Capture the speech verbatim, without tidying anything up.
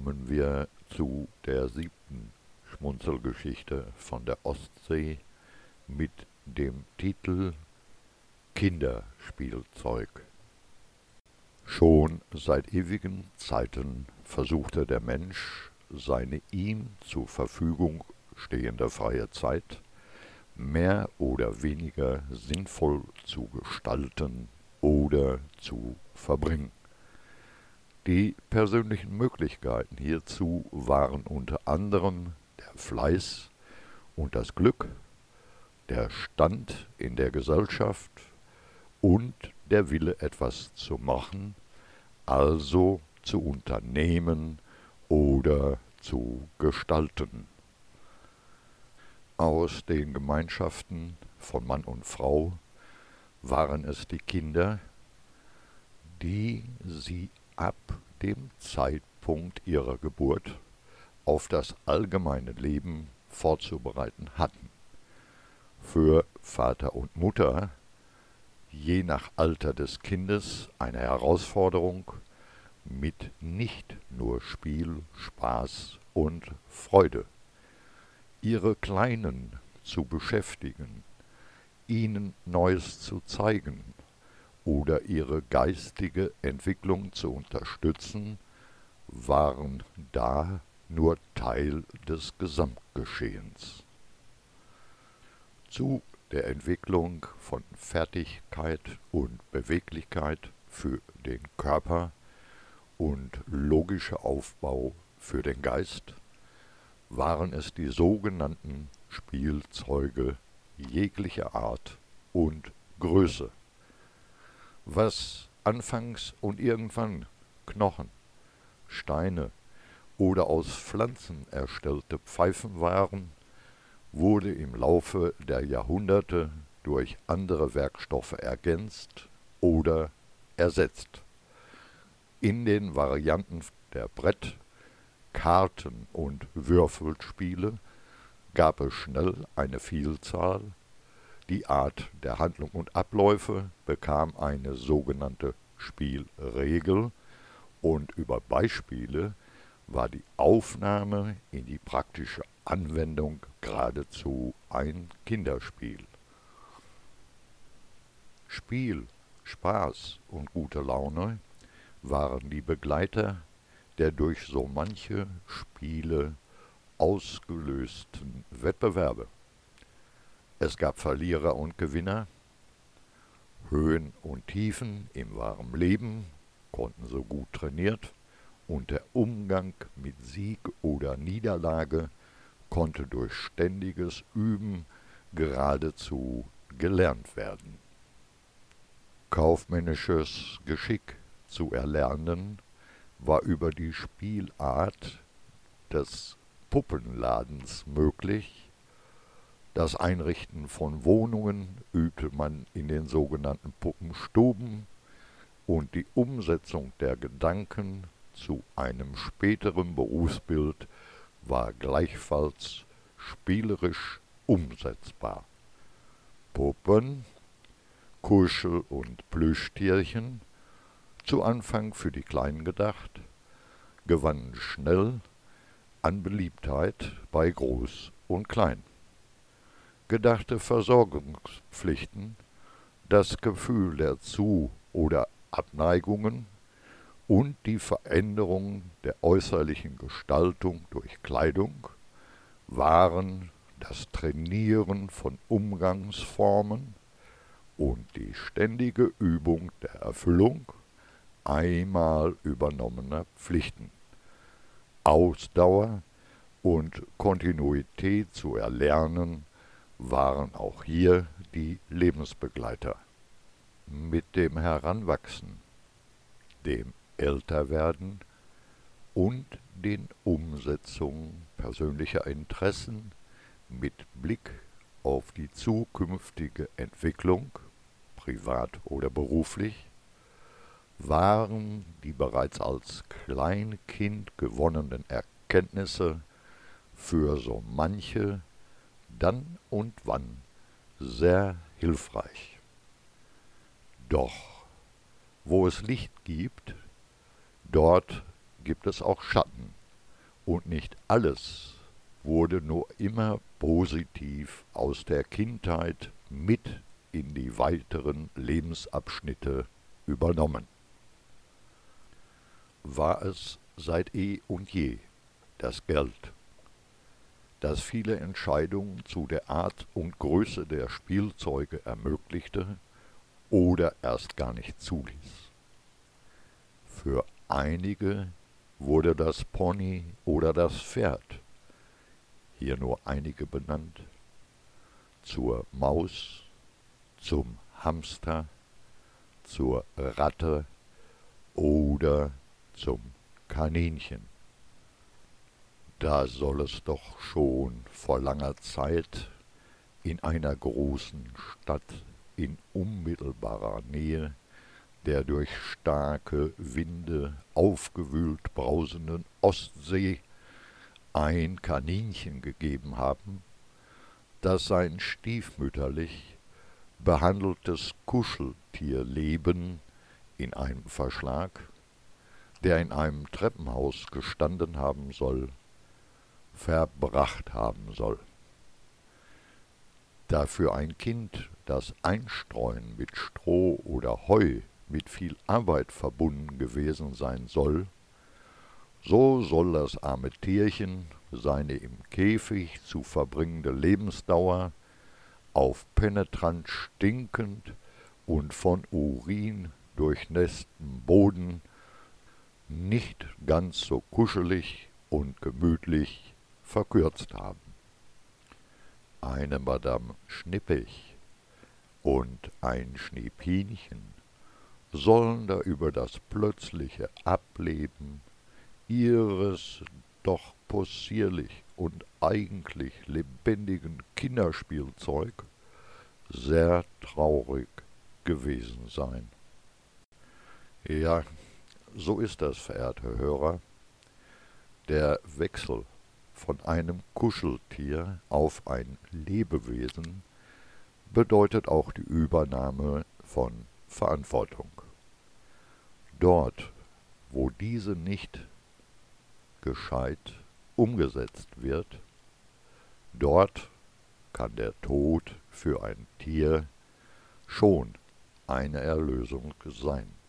kommen wir zu der siebten Schmunzelgeschichte von der Ostsee mit dem Titel Kinderspielzeug. Schon seit ewigen Zeiten versuchte der Mensch, seine ihm zur Verfügung stehende freie Zeit mehr oder weniger sinnvoll zu gestalten oder zu verbringen. Die persönlichen Möglichkeiten hierzu waren unter anderem der Fleiß und das Glück, der Stand in der Gesellschaft und der Wille, etwas zu machen, also zu unternehmen oder zu gestalten. Aus den Gemeinschaften von Mann und Frau waren es die Kinder, die sie ab dem Zeitpunkt ihrer Geburt auf das allgemeine Leben vorzubereiten hatten. Für Vater und Mutter, je nach Alter des Kindes, eine Herausforderung mit nicht nur Spiel, Spaß und Freude. Ihre Kleinen zu beschäftigen, ihnen Neues zu zeigen oder ihre geistige Entwicklung zu unterstützen, waren da nur Teil des Gesamtgeschehens. Zu der Entwicklung von Fertigkeit und Beweglichkeit für den Körper und logischer Aufbau für den Geist waren es die sogenannten Spielzeuge jeglicher Art und Größe. Was anfangs und irgendwann Knochen, Steine oder aus Pflanzen erstellte Pfeifen waren, wurde im Laufe der Jahrhunderte durch andere Werkstoffe ergänzt oder ersetzt. In den Varianten der Brett-, Karten- und Würfelspiele gab es schnell eine Vielzahl. Die Art der Handlung und Abläufe bekam eine sogenannte Spielregel und über Beispiele war die Aufnahme in die praktische Anwendung geradezu ein Kinderspiel. Spiel, Spaß und gute Laune waren die Begleiter der durch so manche Spiele ausgelösten Wettbewerbe. Es gab Verlierer und Gewinner, Höhen und Tiefen im wahren Leben konnten so gut trainiert und der Umgang mit Sieg oder Niederlage konnte durch ständiges Üben geradezu gelernt werden. Kaufmännisches Geschick zu erlernen war über die Spielart des Puppenladens möglich. Das Einrichten von Wohnungen übte man in den sogenannten Puppenstuben und die Umsetzung der Gedanken zu einem späteren Berufsbild war gleichfalls spielerisch umsetzbar. Puppen, Kuschel- und Plüschtierchen, zu Anfang für die Kleinen gedacht, gewannen schnell an Beliebtheit bei Groß und Klein. Gedachte Versorgungspflichten, das Gefühl der Zu- oder Abneigungen und die Veränderung der äußerlichen Gestaltung durch Kleidung waren das Trainieren von Umgangsformen und die ständige Übung der Erfüllung einmal übernommener Pflichten. Ausdauer und Kontinuität zu erlernen waren auch hier die Lebensbegleiter. Mit dem Heranwachsen, dem Älterwerden und den Umsetzungen persönlicher Interessen mit Blick auf die zukünftige Entwicklung, privat oder beruflich, waren die bereits als Kleinkind gewonnenen Erkenntnisse für so manche dann und wann sehr hilfreich. Doch wo es Licht gibt, dort gibt es auch Schatten, Und nicht alles wurde nur immer positiv aus der Kindheit mit in die weiteren Lebensabschnitte übernommen. War es seit eh und je das Geld, das viele Entscheidungen zu der Art und Größe der Spielzeuge ermöglichte oder erst gar nicht zuließ. Für einige wurde das Pony oder das Pferd, hier nur einige benannt, zur Maus, zum Hamster, zur Ratte oder zum Kaninchen. Da soll es doch schon vor langer Zeit in einer großen Stadt in unmittelbarer Nähe der durch starke Winde aufgewühlt brausenden Ostsee ein Kaninchen gegeben haben, das sein stiefmütterlich behandeltes Kuscheltierleben in einem Verschlag, der in einem Treppenhaus gestanden haben soll, verbracht haben soll. Da für ein Kind das Einstreuen mit Stroh oder Heu mit viel Arbeit verbunden gewesen sein soll, so soll das arme Tierchen seine im Käfig zu verbringende Lebensdauer auf penetrant stinkend und von Urin durchnässten Boden nicht ganz so kuschelig und gemütlich verkürzt haben. Eine Madame Schnippig und ein Schneepinchen sollen da über das plötzliche Ableben ihres doch possierlich und eigentlich lebendigen Kinderspielzeug sehr traurig gewesen sein. Ja, so ist das, verehrte Hörer. Der Wechsel von einem Kuscheltier auf ein Lebewesen bedeutet auch die Übernahme von Verantwortung. Dort, wo diese nicht gescheit umgesetzt wird, dort kann der Tod für ein Tier schon eine Erlösung sein.